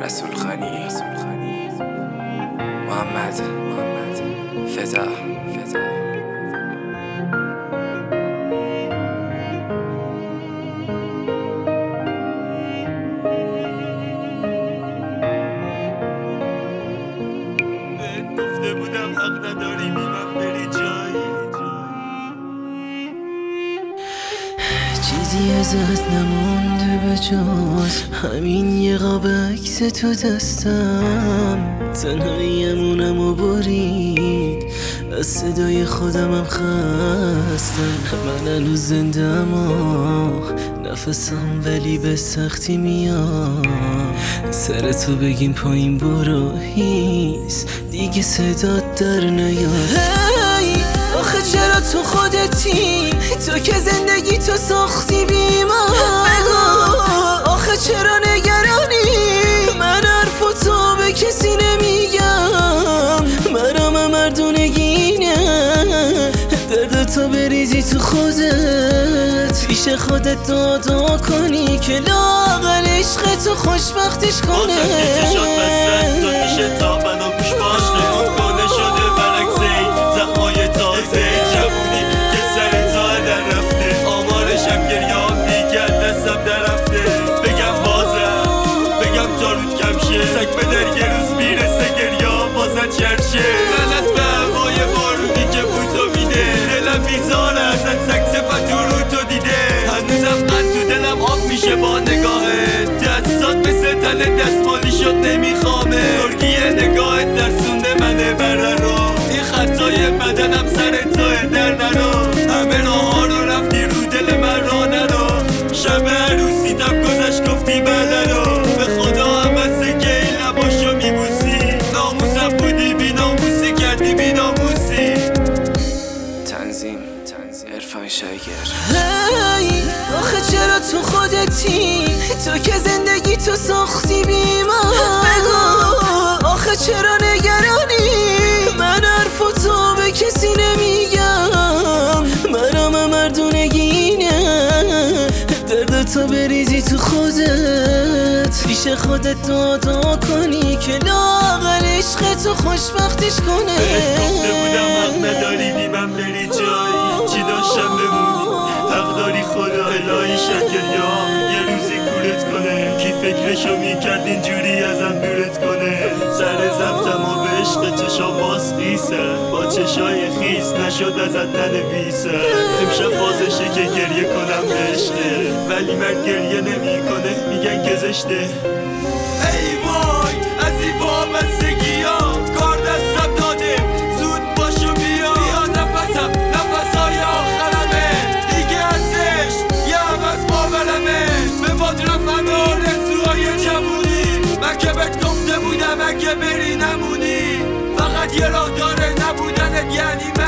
رسول خانی محمد فضا گفته بودم حق نداری بیمم بری جایی چیزی ازت نمونده به جز همین یه قاب عکس تو دستم. تنهاییمونمو برید از صدای خودمم خستم. من هنوز زنده‌ام و نفسم ولی به سختی میاد. سر تو بگیم پایین برو هیس دیگه صدات در نیاد. آخه چرا تو خودتی؟ تو که زندگی تو ساختی بی من. آخه چرا نگرانی؟ من حرف تو به کسی نمیگم. مرام مردونگینه درد تو بریزی تو خودت. پیش خودت دعا کنی که لااقل عشق تو خوشبختش کنه. آخه که چشات بسته تو میشه تا منو پیش باش نمونکنه شده برعکس این زخمای تازه جوونی که سر تا در رفته. آمارشم گریام دیگر دستم در رفته. بگم بازم بگم تا رود کم شه. سگ به در یه روز میرسه گریام بازن چرشه. غلط به هوای بارونی که بوتو میده. دلم میزاره ازت سگ صفت رو تو دیده. هنوزم قد تو دلم آب میشه با نگاهه. دستات مثل تن دستمالی شد نمیخوامه. ترکیه نگاهت درسونده منه بره رو. این خطای بدنم سر توه در نرو. همه راه رو رفتی رو دل من را نرو. شب عروسیتم گذشت گفتی بله رو. به خدا هم از که این لباشو میبوسی. ناموسم بودی بی ناموسی کردی بی ناموسی. تنظیم عرفان شاگر. آخه چرا تو خودتی؟ تو که زندگی تو ساختی بی من. آخه چرا نگرانی؟ من حرف تو به کسی نمیگم. مرام مردونگینه درد تو بریزی تو خودت. پیش خودت دعا کنی که لااقل عشق تو خوشبختش کنه. گفته بودم حق نداری بی من بری جایی. چی داشتم بمونی حق داری خدا الهی شکریام یه روزی کورت کنه. کی فکرشو میکرد اینجوری ازم دورت کنه. سر زبطم و به عشق چشام باز خیسه. با چشای خیس نشد ازت ننویسه. امشب فازشه که گریه کنم به عشقه. ولی مرد گریه نمیکنه میگن که زشته. ای وای از این وابستگی ها کار دستم داده. زود باشو بیا نفسهای آخرمه. دیگه ازش یه عوض باورمه. به باد رفتن آرزوهای جوونی. من که بهت گفته بودم اگه بری نمونی. فقط یه راه داره نبودنت یعنی